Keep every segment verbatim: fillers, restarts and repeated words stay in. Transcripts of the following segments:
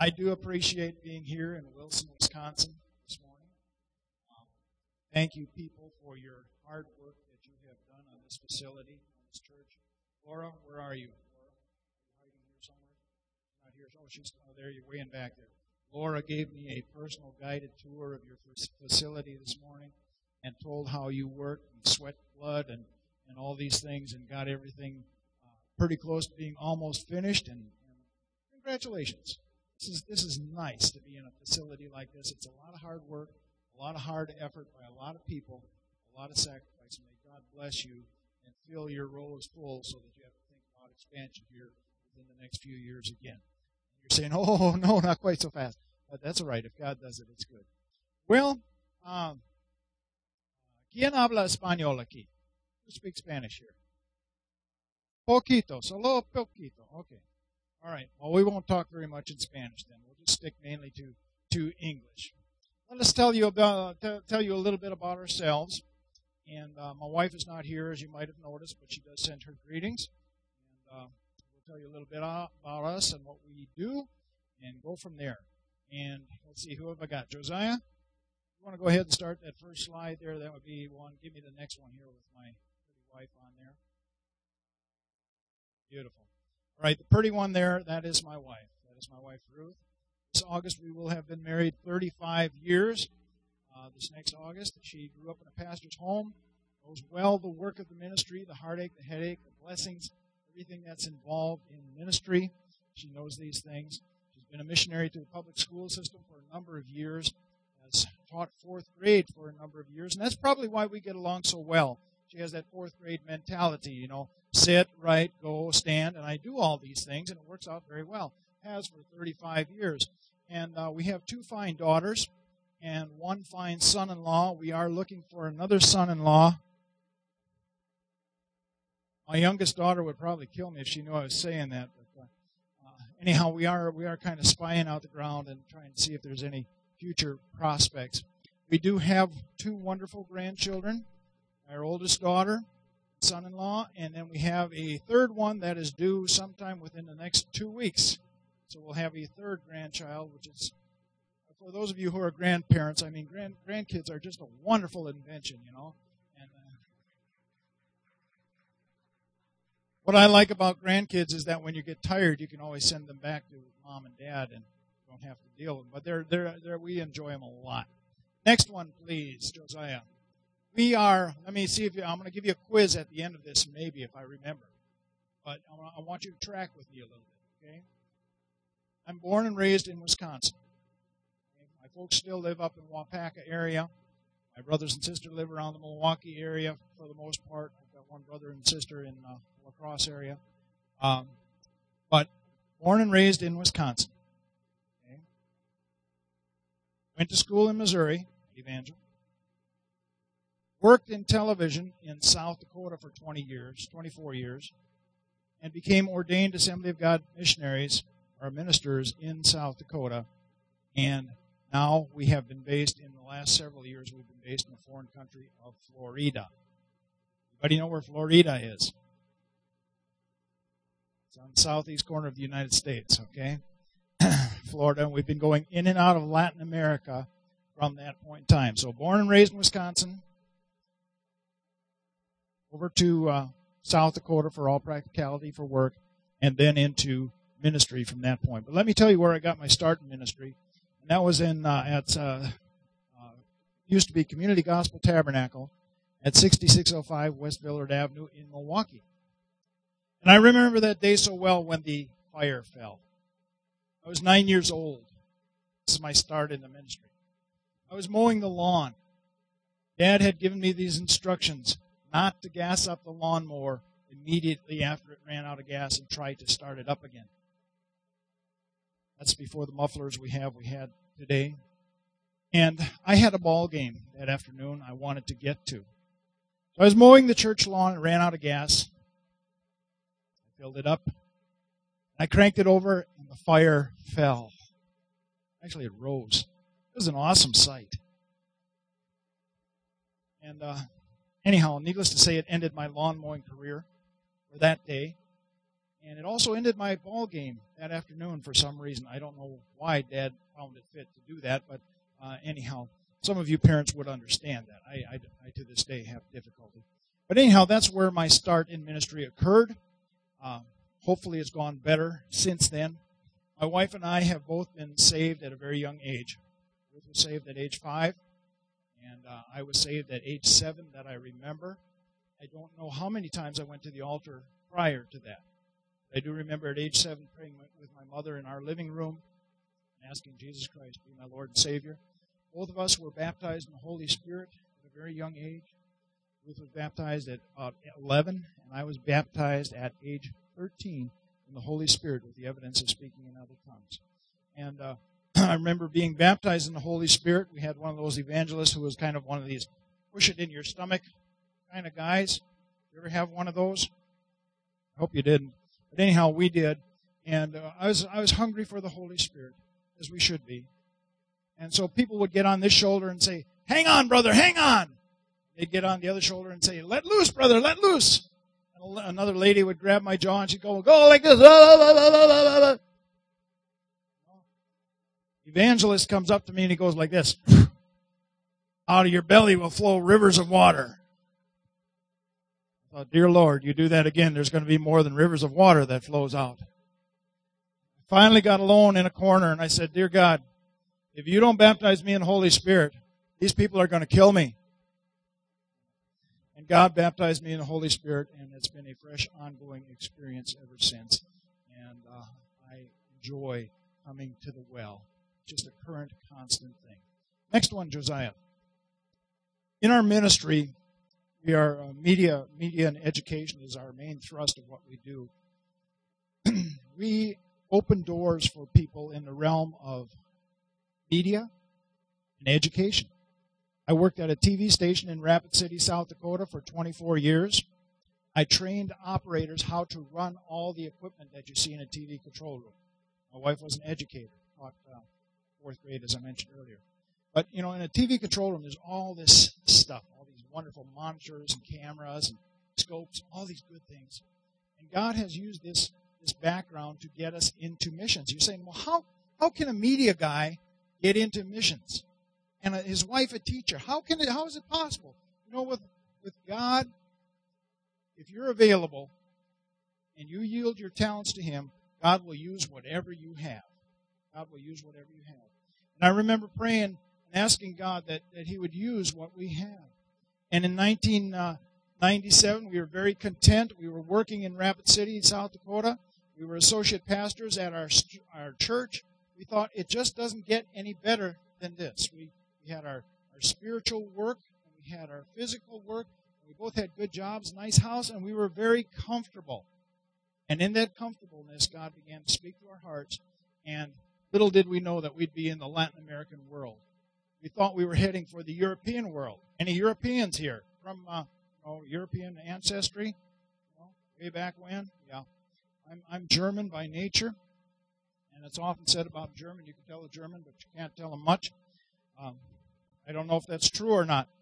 I do appreciate being here in Wilson, Wisconsin this morning. Um, thank you, people, for your hard work that you have done on this facility, on this church. Laura, where are you? Laura, are you hiding here somewhere? Not here. Oh, she's oh, there. You're way in back there. Laura gave me a personal guided tour of your facility this morning and told how you worked and sweat blood and, and all these things and got everything uh, pretty close to being almost finished. And, and congratulations. This is, this is nice to be in a facility like this. It's a lot of hard work, a lot of hard effort by a lot of people, a lot of sacrifice. May God bless you and fill your roll is full so that you have to think about expansion here within the next few years again. You're saying, oh, no, not quite so fast. But that's all right. If God does it, it's good. Well, um, ¿quién habla español aquí? Who speaks Spanish here? Poquito, solo poquito. Okay. All right. Well, we won't talk very much in Spanish then. We'll just stick mainly to, to English. Let us tell you about uh, t- tell you a little bit about ourselves. And uh, my wife is not here, as you might have noticed, but she does send her greetings. And uh, we'll tell you a little bit about us and what we do, and go from there. And let's see, who have I got? Josiah? You want to go ahead and start that first slide there? That would be one. Give me the next one here with my pretty wife on there. Beautiful. All right, the pretty one there, that is my wife. That is my wife, Ruth. This August, we will have been married thirty-five years. Uh, this next August, she grew up in a pastor's home, knows well the work of the ministry, the heartache, the headache, the blessings, everything that's involved in ministry. She knows these things. She's been a missionary to the public school system for a number of years, has taught fourth grade for a number of years, and that's probably why we get along so well. She has that fourth grade mentality, you know, sit, write, go, stand, and I do all these things, and it works out very well. Has for thirty-five years. And uh, we have two fine daughters and one fine son-in-law. We are looking for another son-in-law. My youngest daughter would probably kill me if she knew I was saying that. But, uh, uh, anyhow, we are we are kind of spying out the ground and trying to see if there's any future prospects. We do have two wonderful grandchildren. Our oldest daughter, son-in-law, and then we have a third one that is due sometime within the next two weeks. So we'll have a third grandchild, which is, for those of you who are grandparents, I mean, grand, grandkids are just a wonderful invention, you know. And uh, what I like about grandkids is that when you get tired, you can always send them back to mom and dad, and you don't have to deal with them. But they're, they're, they're, we enjoy them a lot. Next one, please, Josiah. We are, let me see if you, I'm going to give you a quiz at the end of this, maybe, if I remember. But I want you to track with me a little bit, okay? I'm born and raised in Wisconsin. Okay? My folks still live up in Waupaca area. My brothers and sisters live around the Milwaukee area for the most part. I've got one brother and sister in uh, La Crosse area. Um, but born and raised in Wisconsin. Okay? Went to school in Missouri, Evangel. Worked in television in South Dakota for twenty years, twenty-four years, and became ordained Assembly of God missionaries or ministers in South Dakota. And now we have been based in the last several years, we've been based in the foreign country of Florida. Anybody know where Florida is? It's on the southeast corner of the United States, okay? Florida, and we've been going in and out of Latin America from that point in time. So born and raised in Wisconsin, over to uh, South Dakota for all practicality for work, and then into ministry from that point. But let me tell you where I got my start in ministry. And that was in uh, at uh, uh, used to be Community Gospel Tabernacle at sixty-six oh five West Villard Avenue in Milwaukee. And I remember that day so well when the fire fell. I was nine years old. This is my start in the ministry. I was mowing the lawn. Dad had given me these instructions not to gas up the lawnmower immediately after it ran out of gas and try to start it up again. That's before the mufflers we have we had today. And I had a ball game that afternoon I wanted to get to. So I was mowing the church lawn and ran out of gas. I filled it up. I cranked it over and the fire fell. Actually, it rose. It was an awesome sight. And uh, anyhow, needless to say, it ended my lawn mowing career for that day. And it also ended my ball game that afternoon for some reason. I don't know why Dad found it fit to do that, but uh, anyhow, some of you parents would understand that. I, I, I, to this day, have difficulty. But anyhow, that's where my start in ministry occurred. Uh, hopefully it's gone better since then. My wife and I have both been saved at a very young age. Ruth was saved at age five, and uh, I was saved at age seven that I remember. I don't know how many times I went to the altar prior to that. I do remember at age seven praying with my mother in our living room and asking Jesus Christ to be my Lord and Savior. Both of us were baptized in the Holy Spirit at a very young age. Ruth was baptized at about eleven, and I was baptized at age thirteen in the Holy Spirit with the evidence of speaking in other tongues. And uh, I remember being baptized in the Holy Spirit. We had one of those evangelists who was kind of one of these push it in your stomach kind of guys. You ever have one of those? I hope you didn't. But anyhow, we did. And uh, I was I was hungry for the Holy Spirit, as we should be. And so people would get on this shoulder and say, hang on, brother, hang on. They'd get on the other shoulder and say, let loose, brother, let loose. And another lady would grab my jaw and she'd go, go like this. Evangelist comes up to me and he goes like this. Out of your belly will flow rivers of water. I thought, dear Lord, you do that again, there's going to be more than rivers of water that flows out. I finally got alone in a corner and I said, dear God, if you don't baptize me in the Holy Spirit, these people are going to kill me. And God baptized me in the Holy Spirit, and it's been a fresh, ongoing experience ever since. And uh, I enjoy coming to the well. Just a current, constant thing. Next one, Josiah. In our ministry, we are uh, media, media and education is our main thrust of what we do. We open doors for people in the realm of media and education. I worked at a T V station in Rapid City, South Dakota for twenty-four years. I trained operators how to run all the equipment that you see in a T V control room. My wife was an educator, taught uh, fourth grade, as I mentioned earlier. But, you know, in a T V control room, there's all this stuff, all these wonderful monitors and cameras and scopes, all these good things. And God has used this, this background to get us into missions. You're saying, well, how, how can a media guy get into missions? And his wife a teacher. How can it, how is it possible? You know, with, with God, if you're available and you yield your talents to Him, God will use whatever you have. God will use whatever you have. And I remember praying and asking God that, that He would use what we have. And in nineteen ninety-seven, we were very content. We were working in Rapid City, South Dakota. We were associate pastors at our our church. We thought it just doesn't get any better than this. We We had our, our spiritual work, and we had our physical work. We both had good jobs, nice house, and we were very comfortable. And in that comfortableness, God began to speak to our hearts, and little did we know that we'd be in the Latin American world. We thought we were heading for the European world. Any Europeans here from uh, oh, European ancestry? You know, way back when? Yeah. I'm, I'm German by nature, and it's often said about German, you can tell a German, but you can't tell them much. Um, I don't know if that's true or not.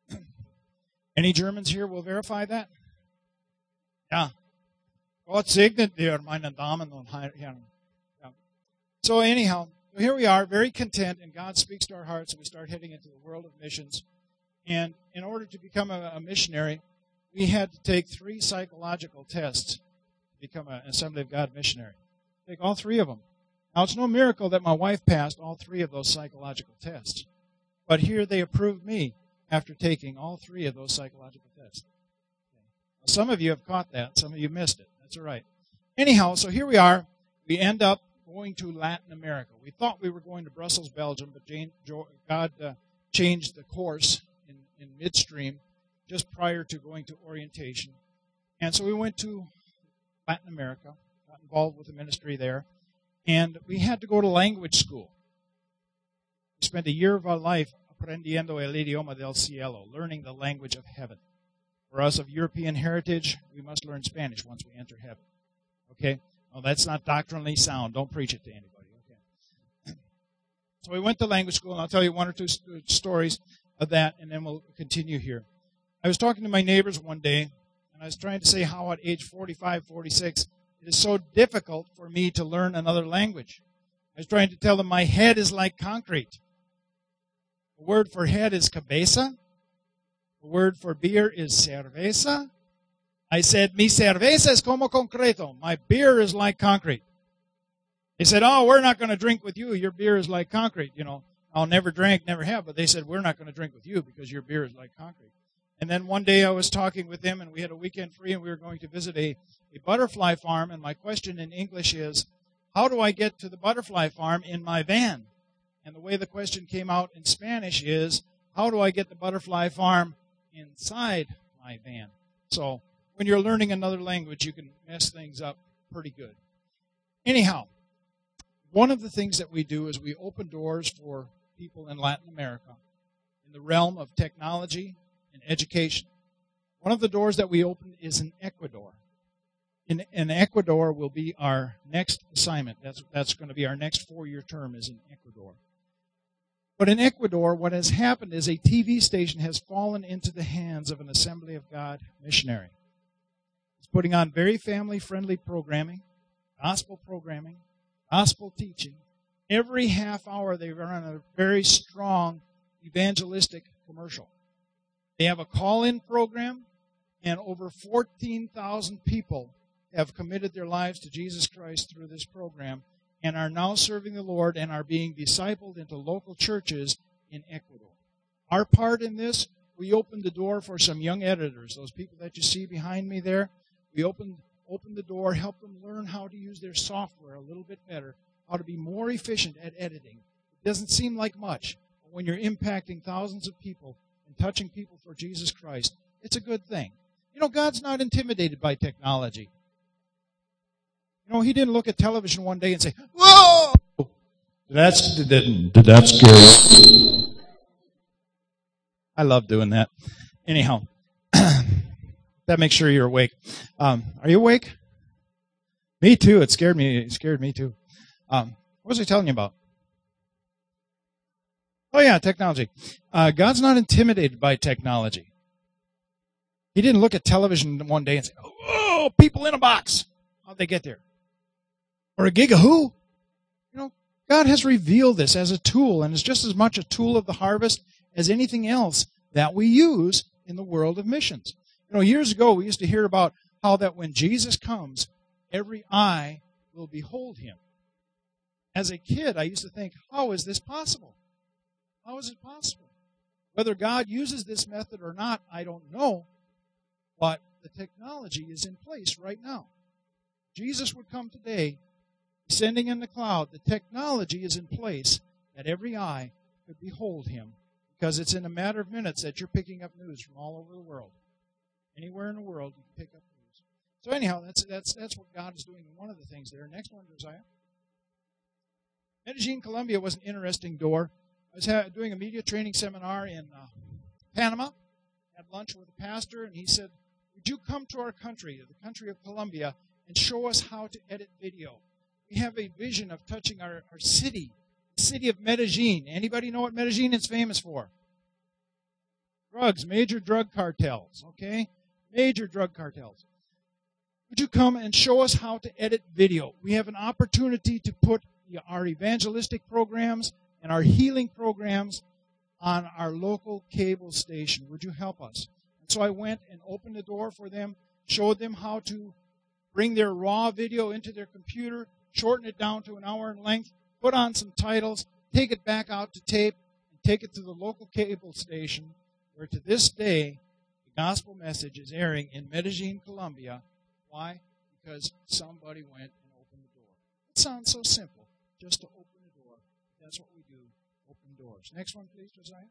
Any Germans here will verify that? Yeah. Gott segnet dir, meine Damen und Herren. Yeah. So anyhow, here we are, very content, and God speaks to our hearts, and we start heading into the world of missions. And in order to become a, a missionary, we had to take three psychological tests to become an Assembly of God missionary. Take all three of them. Now, it's no miracle that my wife passed all three of those psychological tests. But here they approved me after taking all three of those psychological tests. Now, some of you have caught that. Some of you missed it. That's all right. Anyhow, so here we are. We end up going to Latin America. We thought we were going to Brussels, Belgium, but Jane, God uh, changed the course in, in midstream just prior to going to orientation. And so we went to Latin America, got involved with the ministry there. And we had to go to language school. We spent a year of our life aprendiendo el idioma del cielo, learning the language of heaven. For us of European heritage, we must learn Spanish once we enter heaven. Okay? Well, that's not doctrinally sound. Don't preach it to anybody. Okay? So we went to language school, and I'll tell you one or two st- stories of that, and then we'll continue here. I was talking to my neighbors one day, and I was trying to say how at age forty-five, forty-six, it is so difficult for me to learn another language. I was trying to tell them my head is like concrete. The word for head is cabeza. The word for beer is cerveza. I said, mi cerveza es como concreto. My beer is like concrete. They said, oh, we're not going to drink with you. Your beer is like concrete. You know, I'll never drink, never have. But they said, we're not going to drink with you because your beer is like concrete. And then one day I was talking with them, and we had a weekend free, and we were going to visit a, a butterfly farm. And my question in English is, how do I get to the butterfly farm in my van? And the way the question came out in Spanish is, how do I get the butterfly farm inside my van? So when you're learning another language, you can mess things up pretty good. Anyhow, one of the things that we do is we open doors for people in Latin America in the realm of technology and education. One of the doors that we open is in Ecuador. In, in Ecuador will be our next assignment. That's, that's going to be our next four-year term is in Ecuador. But in Ecuador, what has happened is a T V station has fallen into the hands of an Assembly of God missionary. It's putting on very family-friendly programming, gospel programming, gospel teaching. Every half hour they run a very strong evangelistic commercial. They have a call-in program, and over fourteen thousand people have committed their lives to Jesus Christ through this program and are now serving the Lord and are being discipled into local churches in Ecuador. Our part in this, we opened the door for some young editors, those people that you see behind me there. We opened, opened the door, helped them learn how to use their software a little bit better, how to be more efficient at editing. It doesn't seem like much, but when you're impacting thousands of people and touching people for Jesus Christ, it's a good thing. You know, God's not intimidated by technology. You know, he didn't look at television one day and say, whoa! That's, did, did that scare you? I love doing that. Anyhow, that makes sure you're awake. Um, are you awake? Me too. It scared me. It scared me too. Um, what was I telling you about? Oh yeah, technology. Uh, God's not intimidated by technology. He didn't look at television one day and say, oh, people in a box. How'd they get there? Or a gig of who? You know, God has revealed this as a tool, and it's just as much a tool of the harvest as anything else that we use in the world of missions. You know, years ago we used to hear about how that when Jesus comes, every eye will behold him. As a kid, I used to think, how is this possible? How is it possible? Whether God uses this method or not, I don't know, but the technology is in place right now. Jesus would come today, descending in the cloud. The technology is in place that every eye could behold him, because it's in a matter of minutes that you're picking up news from all over the world. Anywhere in the world, you can pick up news. So anyhow, that's that's that's what God is doing. One of the things there. Next one, Josiah. Medellin, Colombia was an interesting door. I was ha- doing a media training seminar in uh, Panama. Had lunch with a pastor, and he said, would you come to our country, the country of Colombia, and show us how to edit video? We have a vision of touching our, our city, the city of Medellin. Anybody know what Medellin is famous for? Drugs, major drug cartels, okay? Major drug cartels. Would you come and show us how to edit video? We have an opportunity to put the, our evangelistic programs and our healing programs on our local cable station. Would you help us? And so I went and opened the door for them, showed them how to bring their raw video into their computer, shorten it down to an hour in length, put on some titles, take it back out to tape, and take it to the local cable station, where to this day, the gospel message is airing in Medellin, Colombia. Why? Because somebody went and opened the door. It sounds so simple, just to open the door. That's what we do, open doors. Next one, please, Josiah.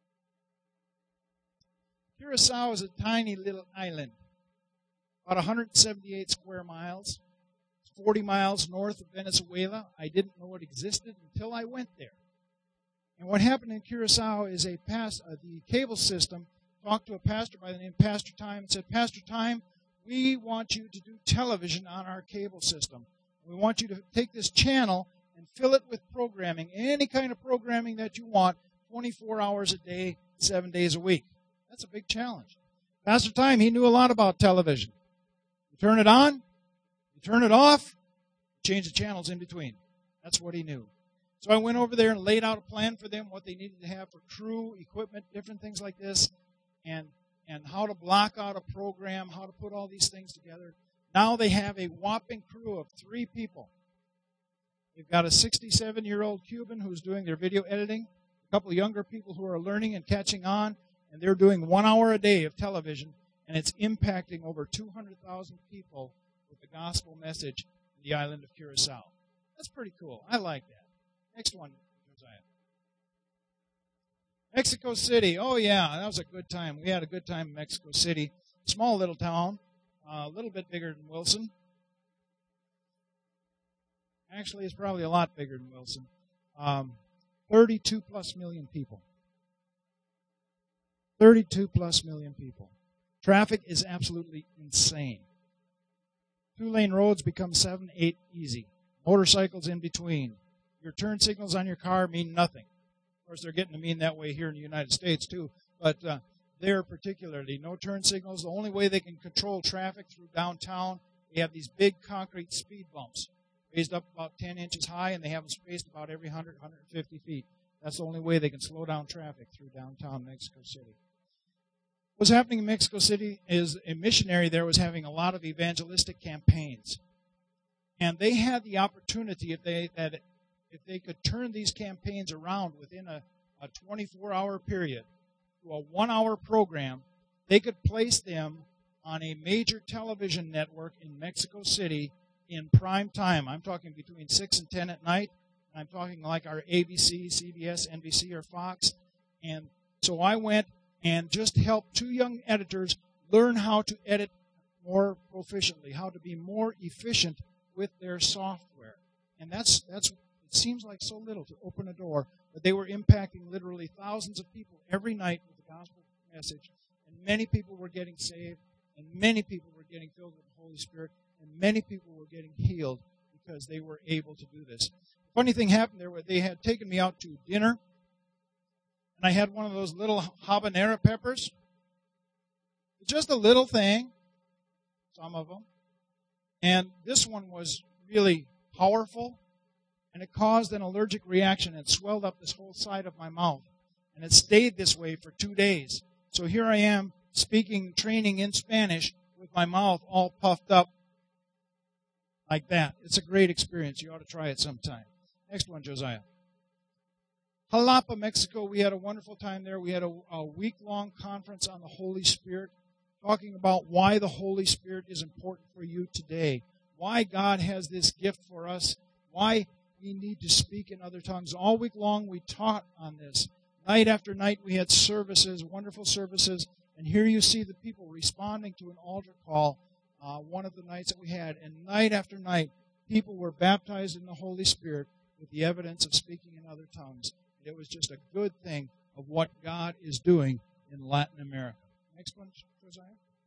Curacao is a tiny little island, about one hundred seventy-eight square miles. forty miles north of Venezuela. I didn't know it existed until I went there. And what happened in Curacao is a pass, uh, the cable system talked to a pastor by the name of Pastor Time and said, Pastor Time, we want you to do television on our cable system. We want you to take this channel and fill it with programming, any kind of programming that you want, twenty-four hours a day, seven days a week. That's a big challenge. Pastor Time, he knew a lot about television. You turn it on, You turn it off, change the channels in between. That's what he knew. So I went over there and laid out a plan for them, what they needed to have for crew, equipment, different things like this, and and how to block out a program, how to put all these things together. Now they have a whopping crew of three people. They've got a sixty-seven-year-old Cuban who's doing their video editing, a couple of younger people who are learning and catching on, and they're doing one hour a day of television, and it's impacting over two hundred thousand people with the gospel message in the island of Curacao. That's pretty cool. I like that. Next one, Josiah. Mexico City. Oh, yeah, that was a good time. We had a good time in Mexico City. Small little town, uh, a little bit bigger than Wilson. Actually, it's probably a lot bigger than Wilson. Um, thirty-two plus million people. thirty-two plus million people. Traffic is absolutely insane. Two-lane roads become seven, eight easy. Motorcycles in between. Your turn signals on your car mean nothing. Of course, they're getting to mean that way here in the United States, too. But uh, there particularly, no turn signals. The only way they can control traffic through downtown, they have these big concrete speed bumps, raised up about ten inches high, and they have them spaced about every one hundred, one hundred fifty feet. That's the only way they can slow down traffic through downtown Mexico City. What's happening in Mexico City is a missionary there was having a lot of evangelistic campaigns. And they had the opportunity, if they that if they could turn these campaigns around within a, a twenty-four hour period to a one-hour program, they could place them on a major television network in Mexico City in prime time. I'm talking between six and ten at night. I'm talking like our A B C, C B S, N B C, or Fox. And so I went and just helped two young editors learn how to edit more proficiently, how to be more efficient with their software. And that's that's it seems like so little to open a door, but they were impacting literally thousands of people every night with the gospel message. And many people were getting saved, and many people were getting filled with the Holy Spirit, and many people were getting healed because they were able to do this. Funny thing happened there where they had taken me out to dinner, and I had one of those little habanero peppers. Just a little thing, some of them. And this one was really powerful, and it caused an allergic reaction. It swelled up this whole side of my mouth, and it stayed this way for two days. So here I am speaking, training in Spanish with my mouth all puffed up like that. It's a great experience. You ought to try it sometime. Next one, Josiah. Jalapa, Mexico. We had a wonderful time there. We had a, a week-long conference on the Holy Spirit, talking about why the Holy Spirit is important for you today, why God has this gift for us, why we need to speak in other tongues. All week long we taught on this. Night after night we had services, wonderful services, and here you see the people responding to an altar call uh, one of the nights that we had. And night after night, people were baptized in the Holy Spirit with the evidence of speaking in other tongues. It was just a good thing of what God is doing in Latin America. Next one, Josiah.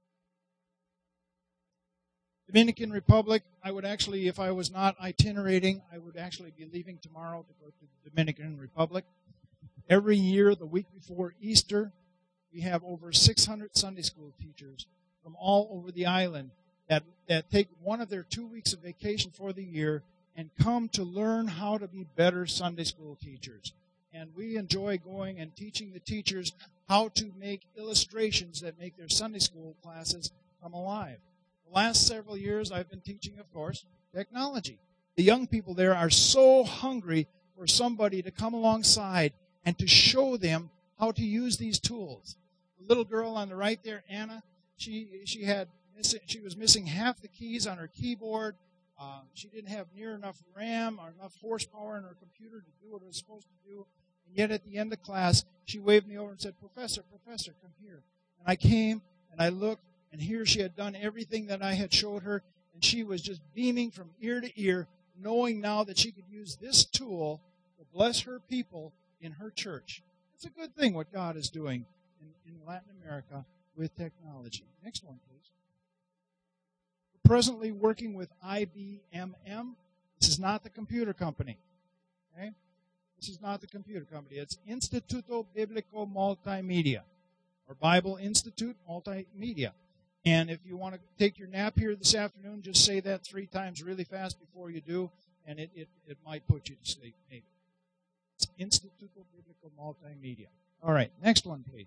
Dominican Republic, I would actually, if I was not itinerating, I would actually be leaving tomorrow to go to the Dominican Republic. Every year, the week before Easter, we have over six hundred Sunday school teachers from all over the island that, that take one of their two weeks of vacation for the year and come to learn how to be better Sunday school teachers. And we enjoy going and teaching the teachers how to make illustrations that make their Sunday school classes come alive. The last several years, I've been teaching, of course, technology. The young people there are so hungry for somebody to come alongside and to show them how to use these tools. The little girl on the right there, Anna, she she had she was missing half the keys on her keyboard. Uh, she didn't have near enough RAM or enough horsepower in her computer to do what it was supposed to do. And yet at the end of class, she waved me over and said, "Professor, Professor, come here." And I came and I looked, and here she had done everything that I had showed her, and she was just beaming from ear to ear, knowing now that she could use this tool to bless her people in her church. It's a good thing what God is doing in, in Latin America with technology. Next one, please. We're presently working with I B M M. This is not the computer company. Okay? This is not the computer company. It's Instituto Biblico Multimedia, or Bible Institute Multimedia. And if you want to take your nap here this afternoon, just say that three times really fast before you do, and it, it, it might put you to sleep, maybe. It's Instituto Biblico Multimedia. All right, next one, please.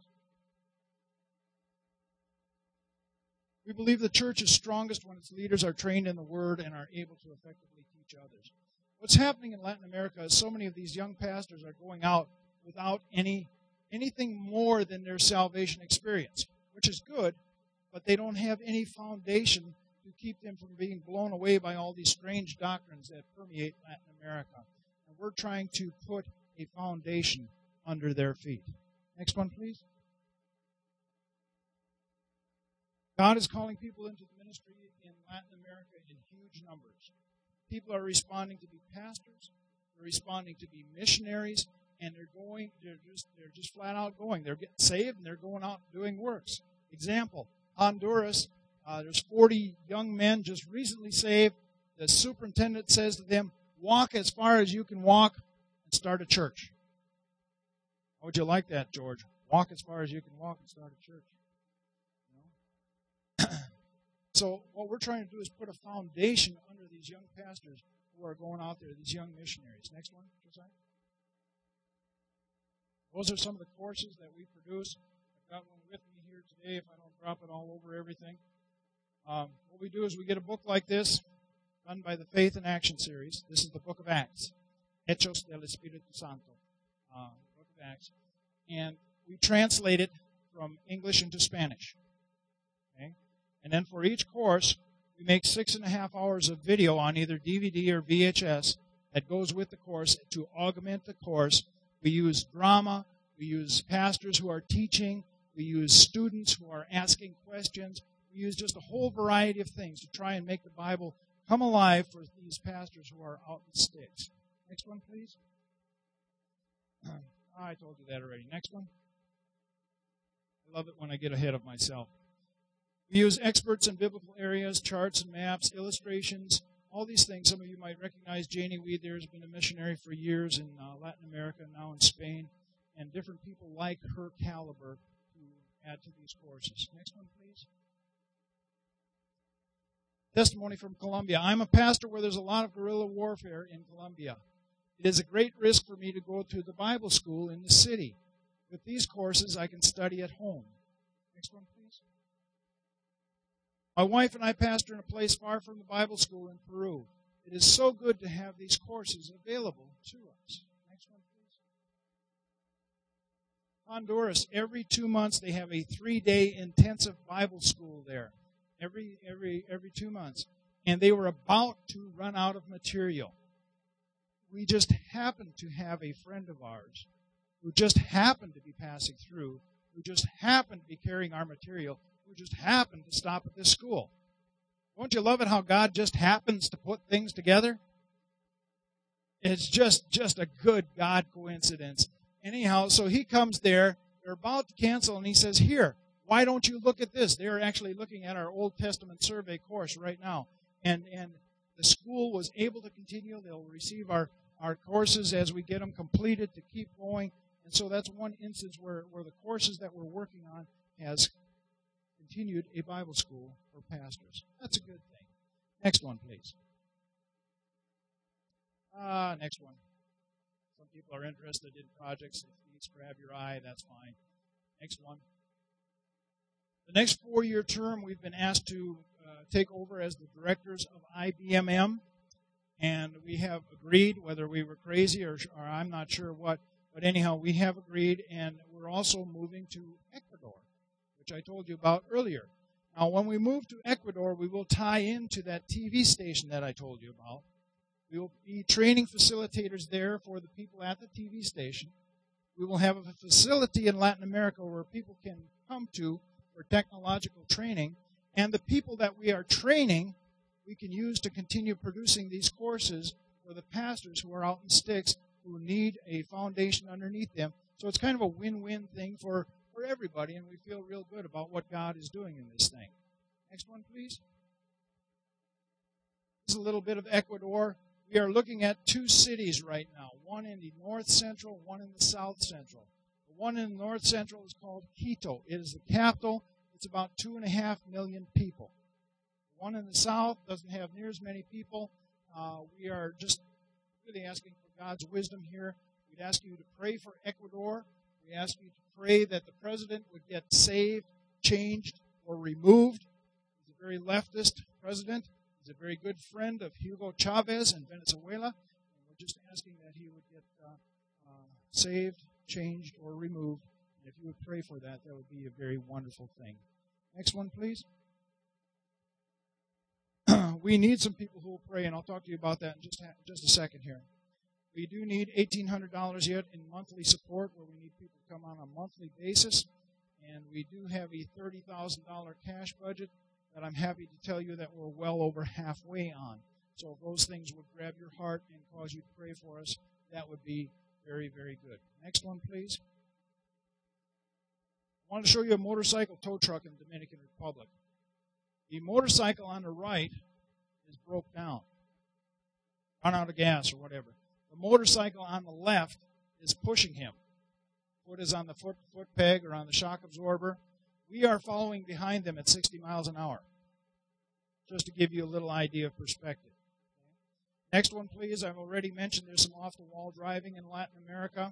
We believe the church is strongest when its leaders are trained in the Word and are able to effectively teach others. What's happening in Latin America is so many of these young pastors are going out without any anything more than their salvation experience, which is good, but they don't have any foundation to keep them from being blown away by all these strange doctrines that permeate Latin America. And we're trying to put a foundation under their feet. Next one, please. God is calling people into the ministry in Latin America in huge numbers. People are responding to be pastors, they're responding to be missionaries, and they're going, they're just they're just flat out going. They're getting saved and they're going out doing works. Example, Honduras, uh, there's forty young men just recently saved. The superintendent says to them, walk as far as you can walk and start a church. How would you like that, George? Walk as far as you can walk and start a church. So what we're trying to do is put a foundation under these young pastors who are going out there, these young missionaries. Next one, Josiah. Those are some of the courses that we produce. I've got one with me here today if I don't drop it all over everything. Um, what we do is we get a book like this, done by the Faith and Action series. This is the book of Acts, Hechos del Espíritu Santo, uh, book of Acts. And we translate it from English into Spanish. Okay? And then for each course, we make six and a half hours of video on either D V D or V H S that goes with the course to augment the course. We use drama. We use pastors who are teaching. We use students who are asking questions. We use just a whole variety of things to try and make the Bible come alive for these pastors who are out in the sticks. Next one, please. I told you that already. Next one. I love it when I get ahead of myself. We use experts in biblical areas, charts and maps, illustrations, all these things. Some of you might recognize Janie Weed there has been a missionary for years in uh, Latin America, now in Spain, and different people like her caliber to add to these courses. Next one, please. Testimony from Colombia. I'm a pastor where there's a lot of guerrilla warfare in Colombia. It is a great risk for me to go to the Bible school in the city. With these courses, I can study at home. Next one, please. My wife and I pastor in a place far from the Bible school in Peru. It is so good to have these courses available to us. Next one, please. Honduras, every two months they have a three-day intensive Bible school there. Every, every, every two months. And they were about to run out of material. We just happened to have a friend of ours who just happened to be passing through, who just happened to be carrying our material, who just happened to stop at this school. Don't you love it how God just happens to put things together? It's just, just a good God coincidence. Anyhow, so he comes there, they're about to cancel, and he says, here, why don't you look at this? They're actually looking at our Old Testament survey course right now. And and the school was able to continue. They'll receive our, our courses as we get them completed to keep going. And so that's one instance where, where the courses that we're working on has continued a Bible school for pastors. That's a good thing. Next one, please. Uh, next one. Some people are interested in projects. If these grab your eye, that's fine. Next one. The next four-year term, we've been asked to uh, take over as the directors of I B M M, and we have agreed, whether we were crazy or, or I'm not sure what, but anyhow, we have agreed, and we're also moving to Ecuador, which I told you about earlier. Now, when we move to Ecuador, we will tie into that T V station that I told you about. We will be training facilitators there for the people at the T V station. We will have a facility in Latin America where people can come to for technological training, and the people that we are training, we can use to continue producing these courses for the pastors who are out in sticks who need a foundation underneath them. So it's kind of a win-win thing for, for everybody, and we feel real good about what God is doing in this thing. Next one, please. This is a little bit of Ecuador. We are looking at two cities right now, one in the north central, one in the south central. The one in the north central is called Quito. It is the capital. it's about two and a half million people. One in the south doesn't have near as many people. Uh, we are just really asking for God's wisdom here. We'd ask you to pray for Ecuador. We ask you to pray that the president would get saved, changed, or removed. He's a very leftist president. He's a very good friend of Hugo Chavez in Venezuela. And we're just asking that he would get uh, uh, saved, changed, or removed. And if you would pray for that, that would be a very wonderful thing. Next one, please. We need some people who will pray, and I'll talk to you about that in just, just a second here. We do need eighteen hundred dollars yet in monthly support, where we need people to come on a monthly basis. And we do have a thirty thousand dollars cash budget that I'm happy to tell you that we're well over halfway on. So if those things would grab your heart and cause you to pray for us, that would be very, very good. Next one, please. I want to show you a motorcycle tow truck in the Dominican Republic. The motorcycle on the right is broke down, run out of gas or whatever. The motorcycle on the left is pushing him. Foot is on the foot, foot peg or on the shock absorber. We are following behind them at sixty miles an hour, just to give you a little idea of perspective. Next one, please. I've already mentioned there's some off-the-wall driving in Latin America.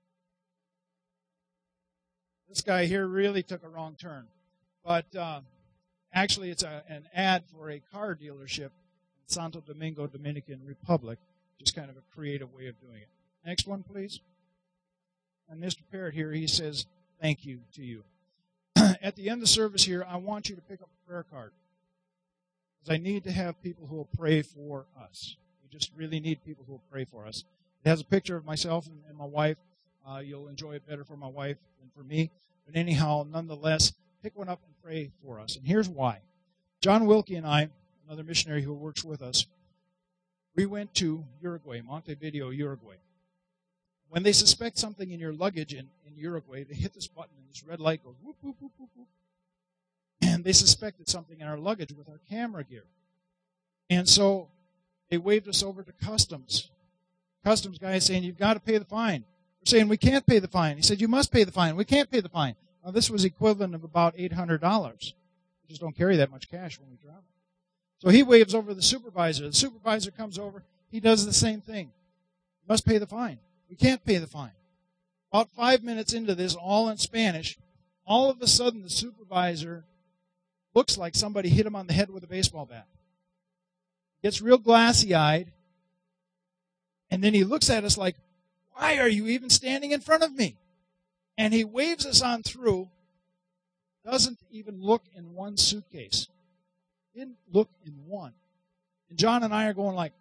This guy here really took a wrong turn. But uh, actually, it's a, an ad for a car dealership in Santo Domingo, Dominican Republic. Just kind of a creative way of doing it. Next one, please. And Mister Parrott here, he says, thank you to you. At the end of the service here, I want you to pick up a prayer card, because I need to have people who will pray for us. We just really need people who will pray for us. It has a picture of myself and, and my wife. Uh, you'll enjoy it better for my wife than for me. But anyhow, nonetheless, pick one up and pray for us. And here's why. John Wilkie and I, another missionary who works with us, we went to Uruguay, Montevideo, Uruguay. When they suspect something in your luggage in, in Uruguay, they hit this button and this red light goes whoop, whoop, whoop, whoop, whoop. And they suspected something in our luggage with our camera gear. And so they waved us over to customs. Customs guy is saying, you've got to pay the fine. We're saying, we can't pay the fine. He said, you must pay the fine. We can't pay the fine. Now, this was equivalent of about eight hundred dollars. We just don't carry that much cash when we travel. So he waves over the supervisor. The supervisor comes over. He does the same thing. You must pay the fine. We can't pay the fine. About five minutes into this, all in Spanish, all of a sudden the supervisor looks like somebody hit him on the head with a baseball bat. Gets real glassy-eyed, and then he looks at us like, why are you even standing in front of me? And he waves us on through, doesn't even look in one suitcase. Didn't look in one. And John and I are going like,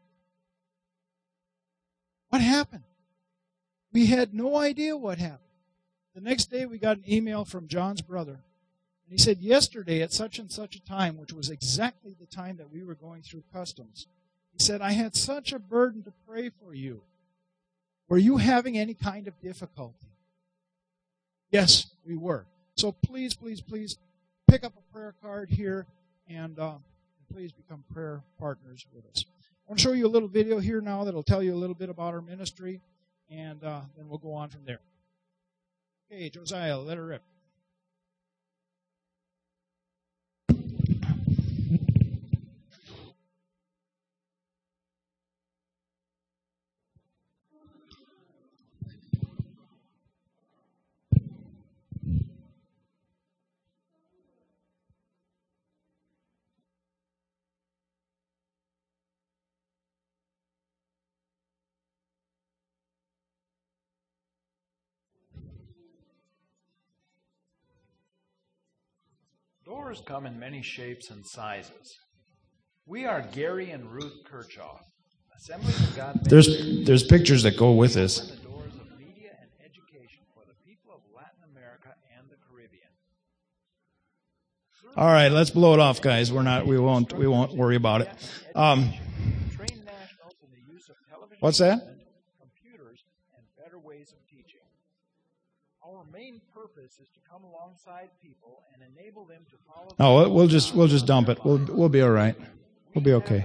what happened? We had no idea what happened. The next day we got an email from John's brother. And he said, yesterday at such and such a time, which was exactly the time that we were going through customs, he said, I had such a burden to pray for you. Were you having any kind of difficulty? Yes, we were. So please, please, please pick up a prayer card here and uh, please become prayer partners with us. I want to show you a little video here now that will tell you a little bit about our ministry. And uh, then we'll go on from there. Okay, Josiah, let her rip. Doors come in many shapes and sizes. We are Gary and Ruth Kirchhoff, Assemblies of God. There's there's pictures that go with this. The doors of media and education for the people of Latin America and the Caribbean. All right, let's blow it off, guys. We're not. We won't. We won't worry about it. Um, Train nationals in the use of television. What's that? Computers and better ways of teaching. Our main purpose is to come alongside people and enable them to follow. Oh, we'll just we'll just dump it. We'll we'll be all right. We'll be okay.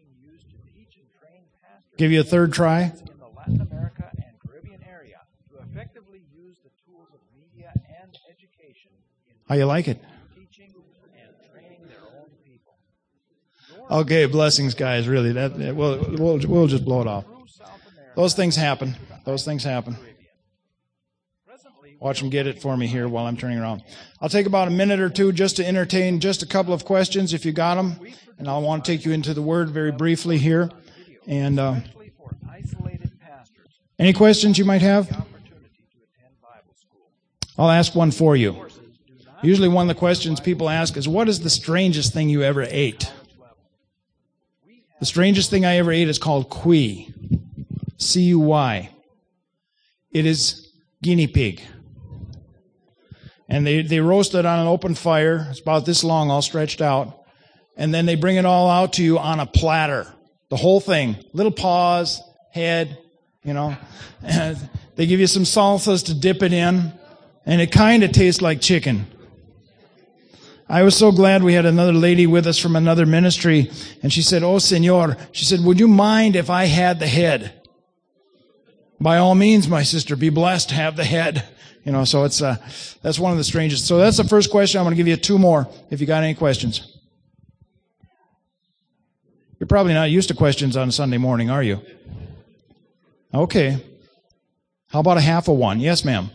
Give you a third try. In the Latin America and Caribbean area to effectively use the tools of media and education in How you like it? teaching and training their own people. Okay, blessings, guys. Really, that we'll we'll we'll just blow it off. Through South America, Those things happen. Those things happen. presently, Watch them get it for me here while I'm turning around. I'll take about a minute or two just to entertain just a couple of questions if you got them, and I want to take you into the Word very briefly here. And uh, especially for isolated pastors, any questions you might have? the opportunity to attend Bible school. I'll ask one for you. Courses do not Usually one of the questions people ask is, what is the strangest thing you ever ate? level. The strangest thing I ever ate is called cuy. C U Y. It is guinea pig. And they, they roast it on an open fire. It's about this long, all stretched out. And then they bring it all out to you on a platter. The whole thing. Little paws, head, you know. And they give you some salsas to dip it in. And it kind of tastes like chicken. I was so glad we had another lady with us from another ministry. And she said, "Oh, Senor," she said, "would you mind if I had the head?" By all means, my sister, be blessed, have the head. You know, so it's uh, that's one of the strangest. So that's the first question. I'm going to give you two more if you got any questions. You're probably not used to questions on a Sunday morning, are you? Okay. How about a half of one? Yes, ma'am.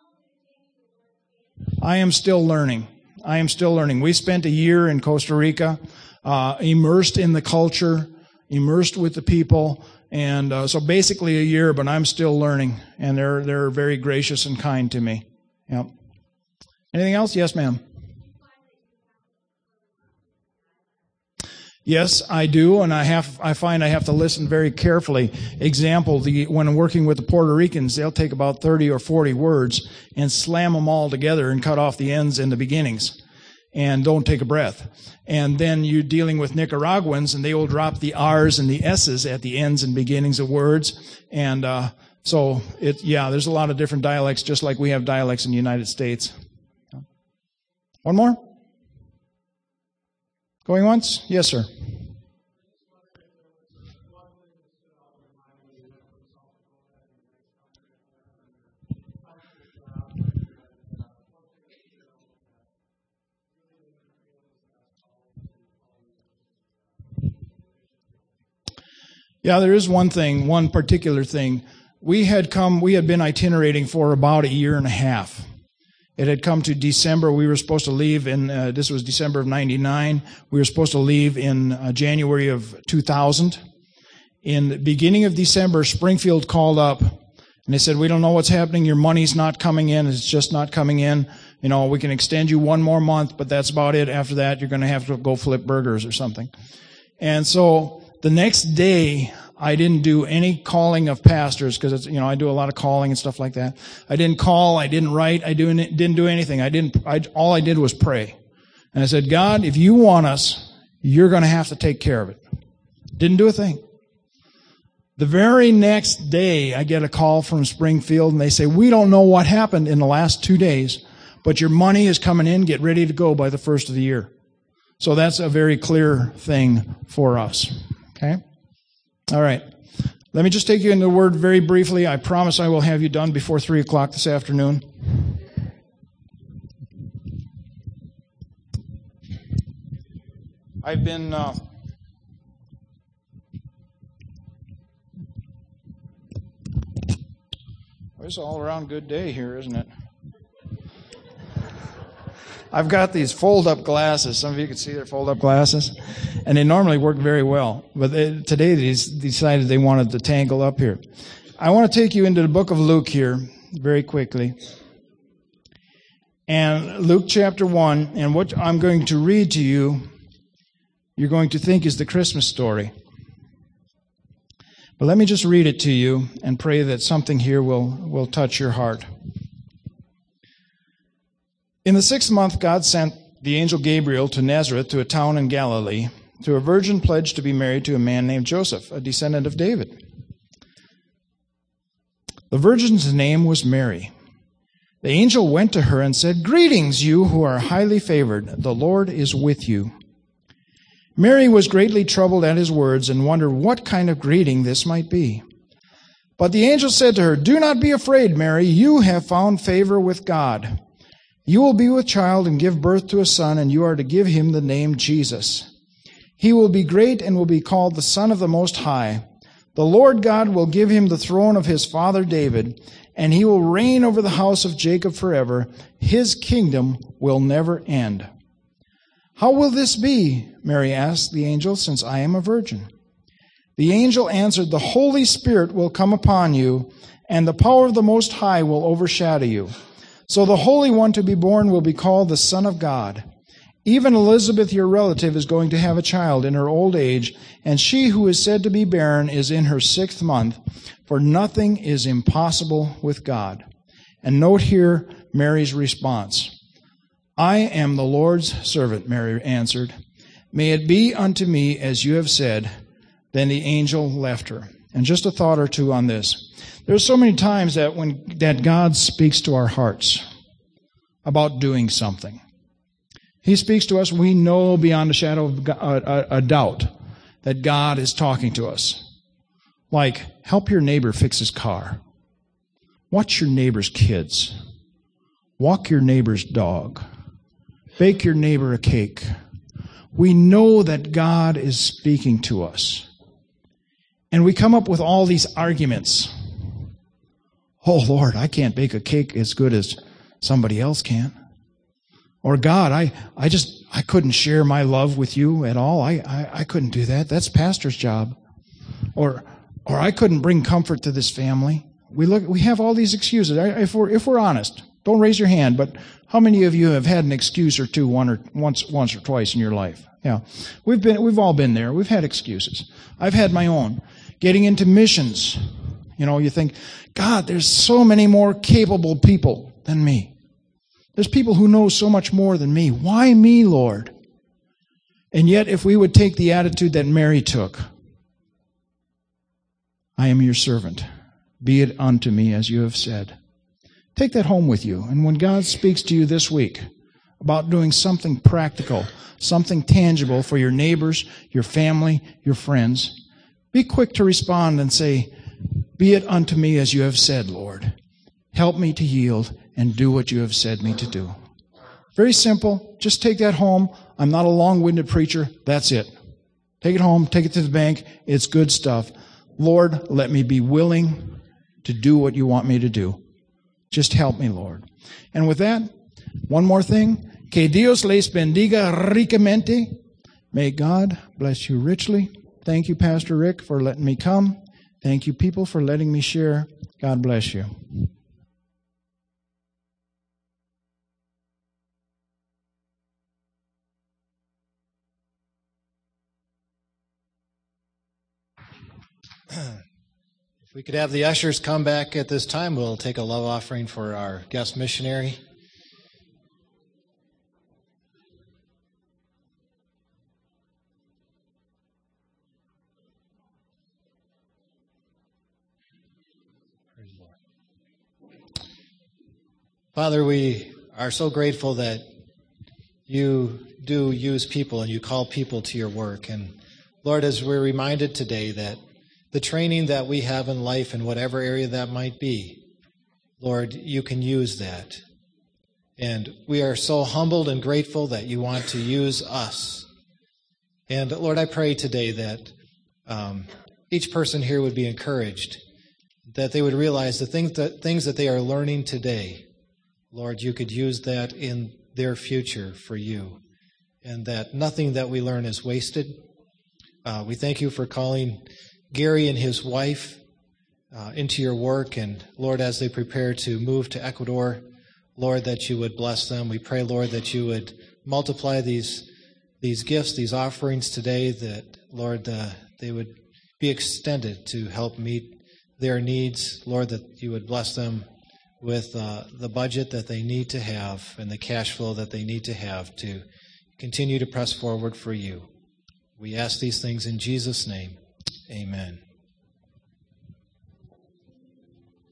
I am still learning. I am still learning. We spent a year in Costa Rica, uh, immersed in the culture, immersed with the people, and uh, so basically a year, but I'm still learning, and they're they're very gracious and kind to me. Yep. Anything else? Yes, ma'am. Yes, I do, and I have. I find I have to listen very carefully. Example: the when I'm working with the Puerto Ricans, they'll take about thirty or forty words and slam them all together and cut off the ends and the beginnings, and don't take a breath. And then you're dealing with Nicaraguans, and they will drop the R's and the S's at the ends and beginnings of words. And uh, so, it yeah, there's a lot of different dialects, just like we have dialects in the United States. One more. Going once? Yes, sir. Yeah, there is one thing, one particular thing. We had come, we had been itinerating for about a year and a half. It had come to December. We were supposed to leave in, uh, this was December of ninety-nine. We were supposed to leave in uh, January of two thousand. In the beginning of December, Springfield called up and they said, "We don't know what's happening. Your money's not coming in. It's just not coming in. You know, we can extend you one more month, but that's about it. After that, you're going to have to go flip burgers or something." And so the next day, I didn't do any calling of pastors because, you know, I do a lot of calling and stuff like that. I didn't call. I didn't write. I didn't do anything. I didn't, I, all I did was pray. And I said, "God, if you want us, you're going to have to take care of it." Didn't do a thing. The very next day, I get a call from Springfield and they say, "We don't know what happened in the last two days, but your money is coming in. Get ready to go by the first of the year." So that's a very clear thing for us. Okay? All right. Let me just take you into the Word very briefly. I promise I will have you done before three o'clock this afternoon. I've been... Uh, well, it's an all-around good day here, isn't it? I've got these fold-up glasses. Some of you can see they're fold-up glasses. And they normally work very well. But they, today they decided they wanted to tangle up here. I want to take you into the book of Luke here very quickly. And Luke chapter one, and what I'm going to read to you, you're going to think is the Christmas story. But let me just read it to you and pray that something here will, will touch your heart. In the sixth month, God sent the angel Gabriel to Nazareth, to a town in Galilee, to a virgin pledged to be married to a man named Joseph, a descendant of David. The virgin's name was Mary. The angel went to her and said, "Greetings, you who are highly favored. The Lord is with you." Mary was greatly troubled at his words and wondered what kind of greeting this might be. But the angel said to her, "Do not be afraid, Mary. You have found favor with God. You will be with child and give birth to a son, and you are to give him the name Jesus. He will be great and will be called the Son of the Most High. The Lord God will give him the throne of his father David, and he will reign over the house of Jacob forever. His kingdom will never end." "How will this be?" Mary asked the angel, "since I am a virgin?" The angel answered, "The Holy Spirit will come upon you, and the power of the Most High will overshadow you. So the Holy One to be born will be called the Son of God. Even Elizabeth, your relative, is going to have a child in her old age, and she who is said to be barren is in her sixth month, for nothing is impossible with God." And note here Mary's response. "I am the Lord's servant," Mary answered. "May it be unto me as you have said." Then the angel left her. And just a thought or two on this. There's so many times that when that God speaks to our hearts about doing something. He speaks to us, we know beyond a shadow of a, a, a doubt that God is talking to us. Like, help your neighbor fix his car. Watch your neighbor's kids. Walk your neighbor's dog. Bake your neighbor a cake. We know that God is speaking to us. And we come up with all these arguments. "Oh, Lord, I can't bake a cake as good as somebody else can." Or, "God, I, I just, I couldn't share my love with you at all. I, I, I couldn't do that. That's pastor's job." Or, or "I couldn't bring comfort to this family." We look, we have all these excuses. If we're, if we're honest, don't raise your hand, but how many of you have had an excuse or two one or once, once or twice in your life? Yeah, we've been, we've all been there. We've had excuses. I've had my own. Getting into missions, you know, you think, God, there's so many more capable people than me. There's people who know so much more than me. Why me, Lord? And yet, if we would take the attitude that Mary took, "I am your servant. Be it unto me as you have said." Take that home with you. And when God speaks to you this week about doing something practical, something tangible for your neighbors, your family, your friends, be quick to respond and say, "Be it unto me as you have said, Lord. Help me to yield and do what you have said me to do." Very simple. Just take that home. I'm not a long-winded preacher. That's it. Take it home. Take it to the bank. It's good stuff. Lord, let me be willing to do what you want me to do. Just help me, Lord. And with that, one more thing. Que Dios les bendiga ricamente. May God bless you richly. Thank you, Pastor Rick, for letting me come. Thank you, people, for letting me share. God bless you. If we could have the ushers come back at this time, we'll take a love offering for our guest missionary. Father, we are so grateful that you do use people and you call people to your work. And Lord, as we're reminded today that the training that we have in life in whatever area that might be, Lord, you can use that. And we are so humbled and grateful that you want to use us. And Lord, I pray today that um, each person here would be encouraged, that they would realize the things that, things that they are learning today, Lord, you could use that in their future for you, and that nothing that we learn is wasted. Uh, we thank you for calling Gary and his wife uh, into your work, and Lord, as they prepare to move to Ecuador, Lord, that you would bless them. We pray, Lord, that you would multiply these these gifts, these offerings today, that, Lord, uh, they would be extended to help meet their needs. Lord, that you would bless them with uh, the budget that they need to have and the cash flow that they need to have to continue to press forward for you. We ask these things in Jesus' name. Amen.